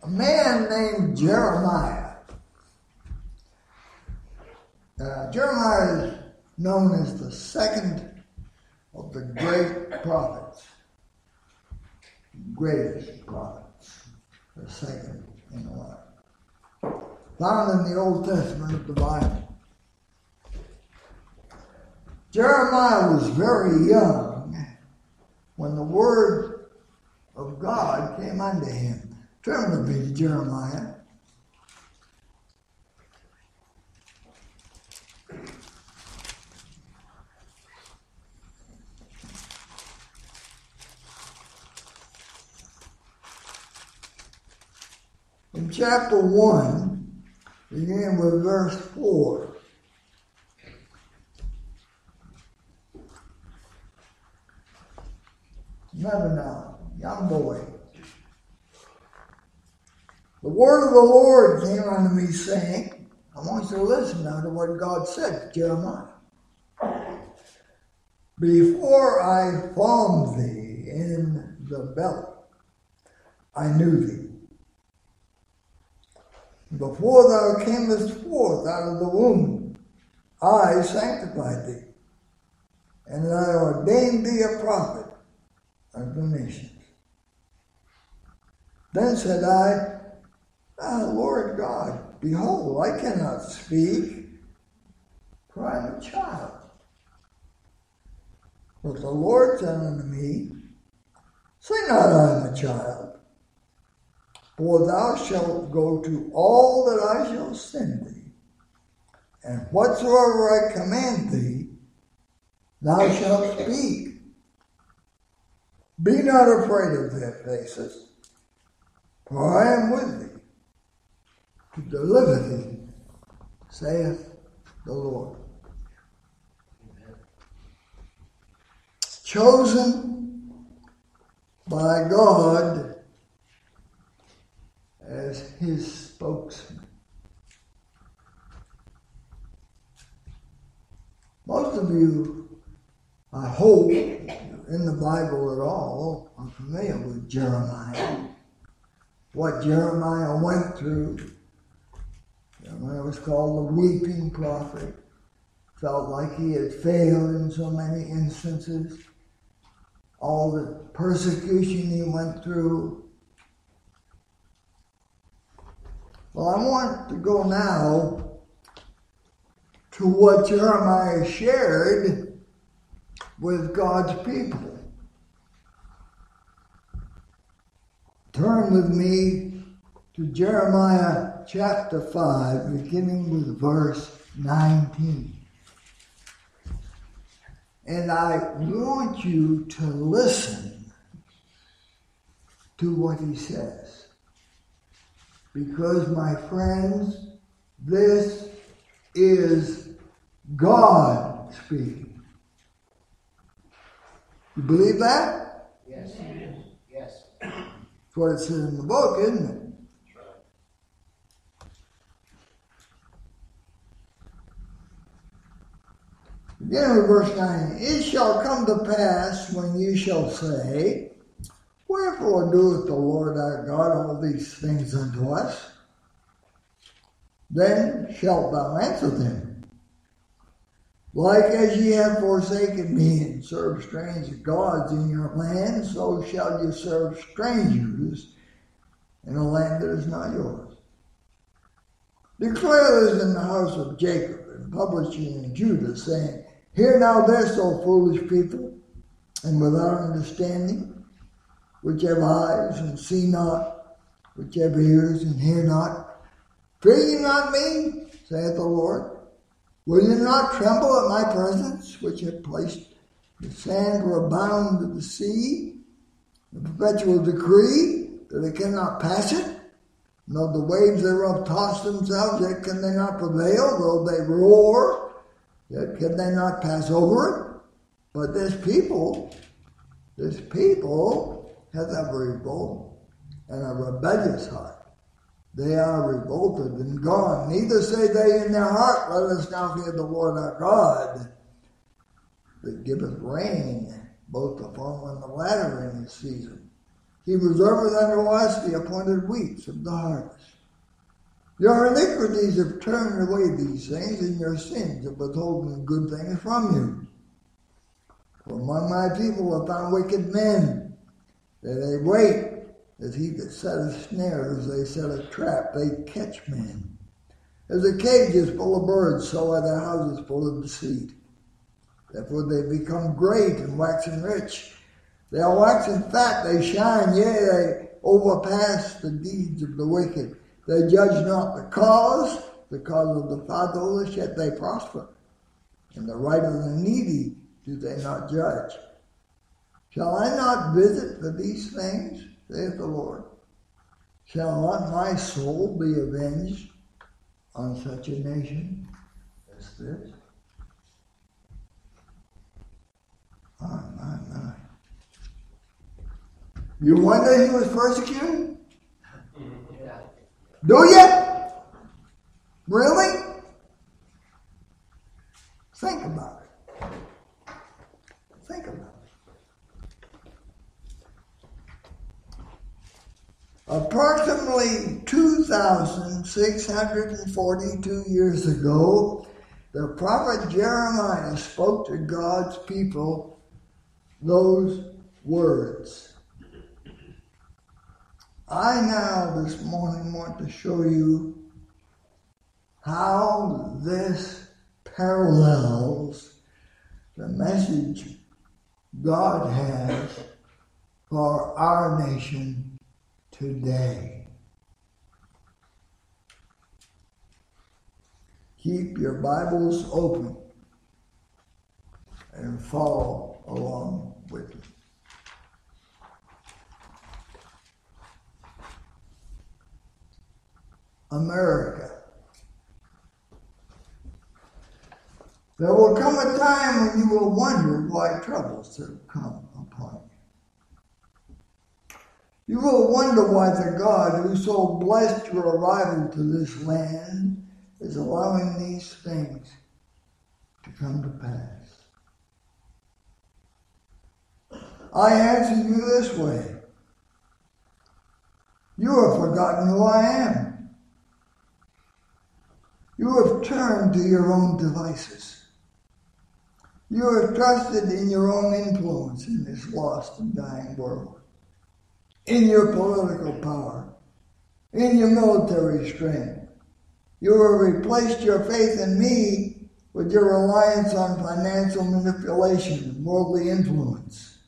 a man named Jeremiah. Jeremiah is known as the second of the great prophets, greatest prophets, the second in line, found in the Old Testament of the Bible. Jeremiah was very young when the word of God came unto him. Turn with me to Jeremiah. In chapter 1, beginning with verse 4. Remember now, young boy. The word of the Lord came unto me saying, I want you to listen now to what God said to Jeremiah. Before I formed thee in the belly, I knew thee. Before thou camest forth out of the womb, I sanctified thee, and I ordained thee a prophet of the nations. Then said I, Lord God, behold, I cannot speak, for I am a child. But the Lord said unto me, say not I am a child, for thou shalt go to all that I shall send thee, and whatsoever I command thee, thou shalt speak. Be not afraid of their faces, for I am with thee, to deliver thee, saith the Lord. Amen. Chosen by God as his spokesman. Most of you, I hope, in the Bible at all, are familiar with Jeremiah. What Jeremiah went through. Jeremiah was called the weeping prophet. Felt like he had failed in so many instances. All the persecution he went through. Well, I want to go now to what Jeremiah shared with God's people. Turn with me to Jeremiah chapter 5, beginning with verse 19. And I want you to listen to what he says. Because, my friends, this is God speaking. You believe that? Yes. Yes. That's what it says in the book, isn't it? That's right. Beginning with verse 9. It shall come to pass when you shall say, wherefore doeth the Lord our God all these things unto us? Then shalt thou answer them, like as ye have forsaken me and served strange gods in your land, so shall you serve strangers in a land that is not yours. Declare this in the house of Jacob, and publish it in Judah, saying, hear now this, O foolish people, and without understanding, which have eyes and see not, which have ears and hear not. Fear ye not me, saith the Lord. Will you not tremble at my presence, which have placed the sand for a bound of the sea, the perpetual decree, that they cannot pass it? Though the waves thereof toss themselves, yet can they not prevail. Though they roar, yet can they not pass over it. But this people hath a revolt and a rebellious heart. They are revolted and gone. Neither say they in their heart, let us now fear the Lord our God, that giveth rain both the former and the latter in his season. He reserveth unto us the appointed weeks of the harvest. Your iniquities have turned away these things, and your sins have withholden good things from you. For among my people are found wicked men, that they wait, as he that setteth snares, they set a trap, they catch men. As a cage is full of birds, so are their houses full of deceit. Therefore they become great and waxen rich. They are waxen fat, they shine, yea, they overpass the deeds of the wicked. They judge not the cause of the fatherless, yet they prosper. And the right of the needy do they not judge. Shall I not visit for these things, saith the Lord? Shall not my soul be avenged on such a nation as this? My. You wonder he was persecuted? Yeah. Do you? Really? Think about it. Think about it. Approximately 2,642 years ago, the prophet Jeremiah spoke to God's people those words. I now this morning want to show you how this parallels the message God has for our nation today. Keep your Bibles open and follow along with me. America. There will come a time when you will wonder why troubles have come upon you. You will wonder why the God who so blessed your arrival to this land is allowing these things to come to pass. I answer you this way. You have forgotten who I am. You have turned to your own devices. You have trusted in your own influence in this lost and dying world, in your political power, in your military strength. You have replaced your faith in me with your reliance on financial manipulation and worldly influence.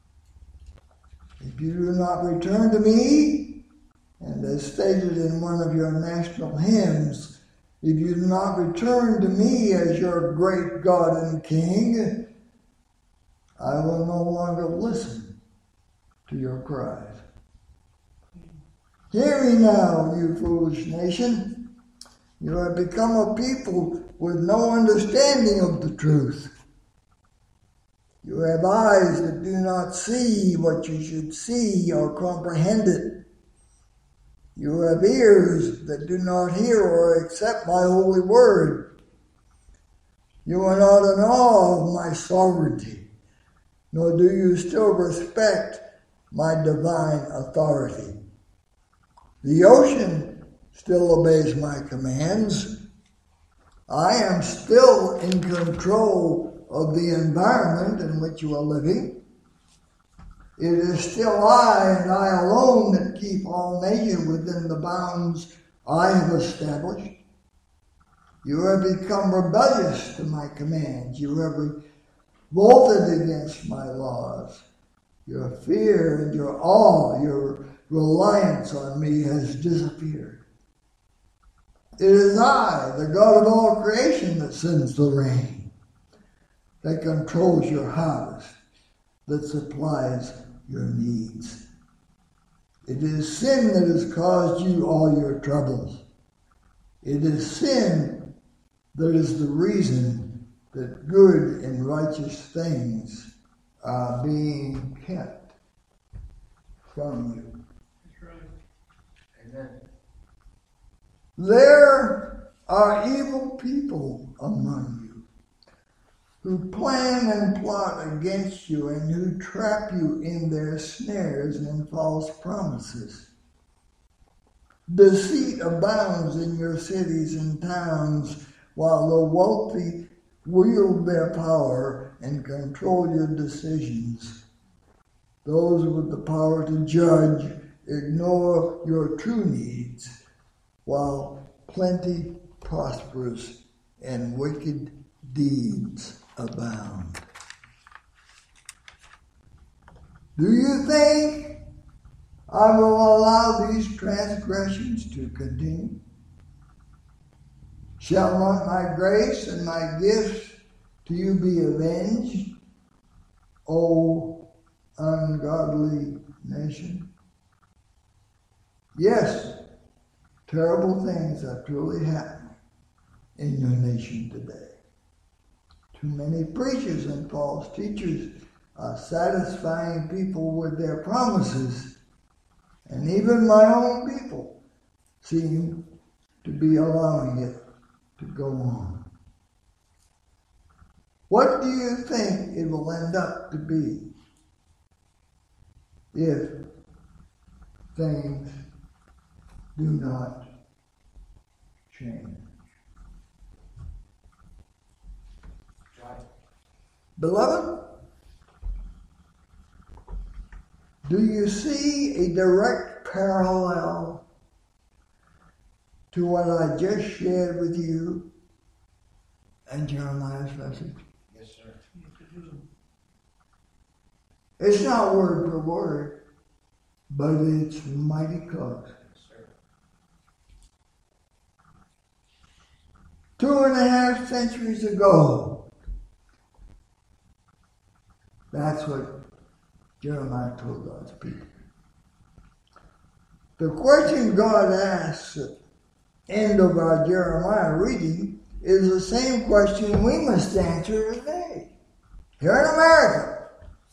If you do not return to me, and as stated in one of your national hymns, if you do not return to me as your great God and King, I will no longer listen to your cries. Hear me now, you foolish nation. You have become a people with no understanding of the truth. You have eyes that do not see what you should see or comprehend it. You have ears that do not hear or accept my holy word. You are not in awe of my sovereignty, nor do you still respect my divine authority. The ocean still obeys my commands. I am still in control of the environment in which you are living. It is still I and I alone that keep all nature within the bounds I have established. You have become rebellious to my commands. You have revolted against my laws. Your fear and your awe, your reliance on me has disappeared. It is I, the God of all creation, that sends the rain, that controls your harvest, that supplies your needs. It is sin that has caused you all your troubles. It is sin that is the reason that good and righteous things are being kept from you. That's right. Amen. There are evil people among you who plan and plot against you and who trap you in their snares and false promises. Deceit abounds in your cities and towns, while the wealthy wield their power and control your decisions. Those with the power to judge ignore your true needs, while plenty prospers and wicked deeds abound. Do you think I will allow these transgressions to continue? Shall not my grace and my gifts to you be avenged, O ungodly nation? Yes, terrible things are truly happening in your nation today. Too many preachers and false teachers are satisfying people with their promises, and even my own people seem to be allowing it to go on. What do you think it will end up to be if things do not change? Beloved, do you see a direct parallel to what I just shared with you and Jeremiah's message? Yes, sir. It's not word for word, but it's mighty close. Yes, sir. 2.5 centuries ago, that's what Jeremiah told God's people. The question God asks at the end of our Jeremiah reading is the same question we must answer today, here in America.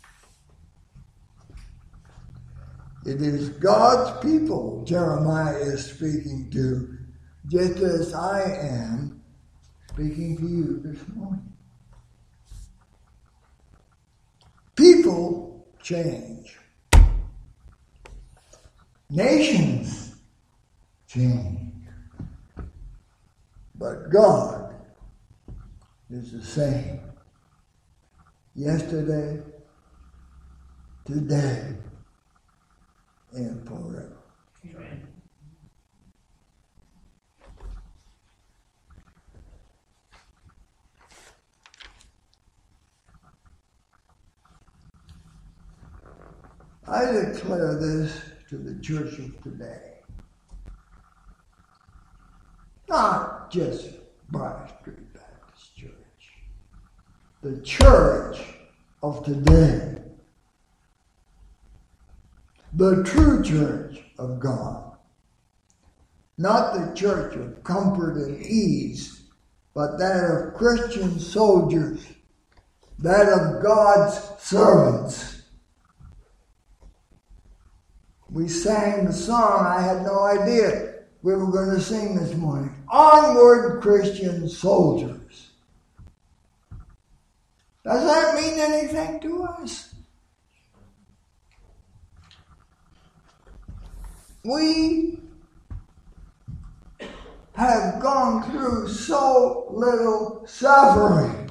It is God's people Jeremiah is speaking to, just as I am speaking to you this morning. People change. Nations change. But God is the same. Yesterday, today, and forever. Amen. I declare this to the church of today. Not just Briar Street Baptist Church. The church of today. The true church of God. Not the church of comfort and ease, but that of Christian soldiers, that of God's servants. We sang the song I had no idea we were going to sing this morning. Onward, Christian soldiers. Does that mean anything to us? We have gone through so little suffering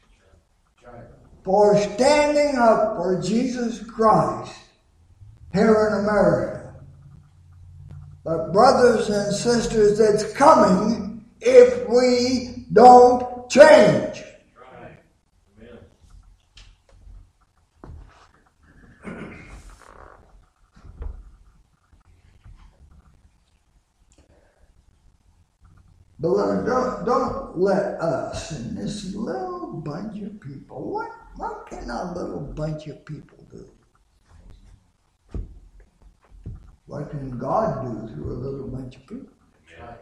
for standing up for Jesus Christ here in America. But brothers and sisters, it's coming if we don't change. Right. Amen. Beloved, don't let us and this little bunch of people, what can a little bunch of people do? What can God do through a little bunch of people? Right.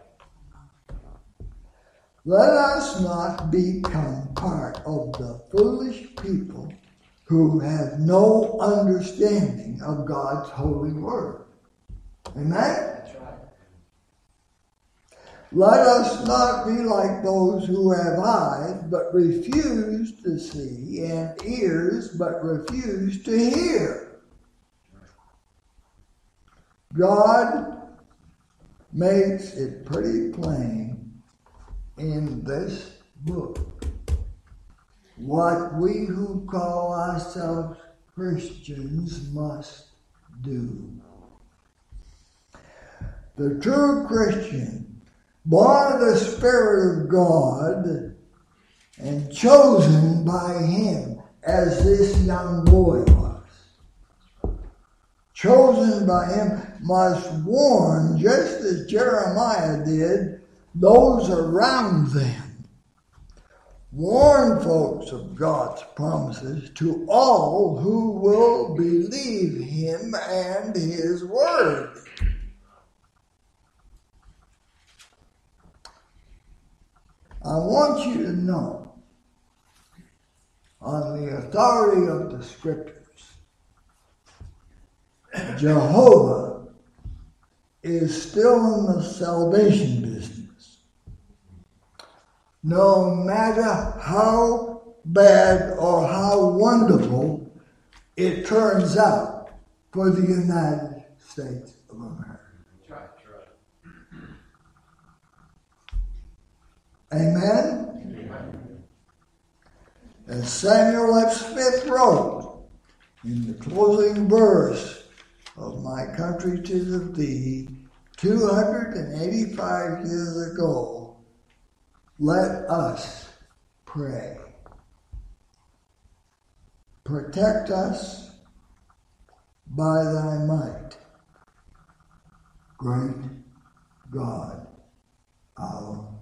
Let us not become part of the foolish people who have no understanding of God's holy word. Amen? That's right. Let us not be like those who have eyes but refuse to see, and ears but refuse to hear. God makes it pretty plain in this book what we who call ourselves Christians must do. The true Christian, born of the Spirit of God and chosen by Him, as this young boy was, chosen by Him, must warn, just as Jeremiah did, those around them. Warn folks of God's promises to all who will believe Him and His Word. I want you to know, on the authority of the Scriptures, Jehovah is still in the salvation business. No matter how bad or how wonderful it turns out for the United States of America. That's right. Amen? Amen. As Samuel F. Smith wrote in the closing verse of My Country 'Tis of Thee, 285 years ago, let us pray. Protect us by thy might, great God, our